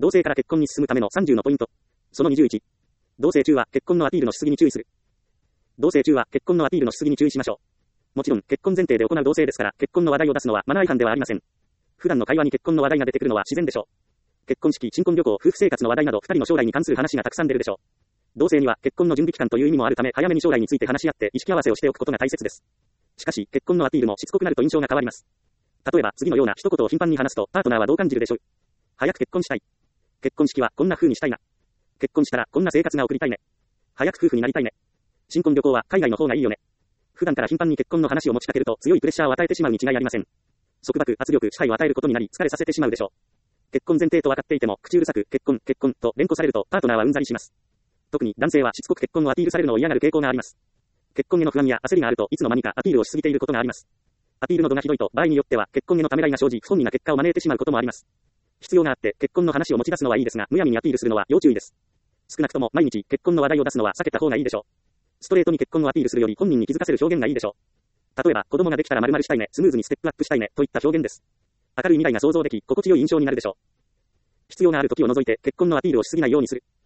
同棲から結婚に進むための30のポイント。その21。同棲中は結婚のアピールのしすぎに注意する。同棲中は結婚のアピールのしすぎに注意しましょう。もちろん、結婚前提で行う同棲ですから、結婚の話題を出すのはマナー違反ではありません。普段の会話に結婚の話題が出てくるのは自然でしょう。結婚式、新婚旅行、夫婦生活の話題など、二人の将来に関する話がたくさん出るでしょう。同棲には結婚の準備期間という意味もあるため、早めに将来について話し合って意識合わせをしておくことが大切です。しかし、結婚のアピールもしつこくなると印象が変わります。例えば、次のような一言を頻繁に話すと、パートナーはどう感じるでしょう。早く結婚したい。結婚式はこんな風にしたいな。結婚したらこんな生活が送りたいね。早く夫婦になりたいね。新婚旅行は海外の方がいいよね。普段から頻繁に結婚の話を持ちかけると強いプレッシャーを与えてしまうに違いありません。束縛、圧力、支配を与えることになり疲れさせてしまうでしょう。結婚前提と分かっていても口うるさく結婚、結婚と連呼されるとパートナーはうんざりします。特に男性はしつこく結婚をアピールされるのを嫌がる傾向があります。結婚への不安や焦りがあるといつの間にかアピールをしすぎていることがあります。アピールの度がひどいと場合によっては結婚へのためらいが生じ不本意な結果を招いてしまうこともあります。必要があって結婚の話を持ち出すのはいいですが、むやみにアピールするのは要注意です。少なくとも毎日結婚の話題を出すのは避けた方がいいでしょう。ストレートに結婚をアピールするより本人に気づかせる表現がいいでしょう。例えば、子供ができたら〇〇したいね、スムーズにステップアップしたいねといった表現です。明るい未来が想像でき、心地よい印象になるでしょう。必要がある時を除いて結婚のアピールをしすぎないようにする。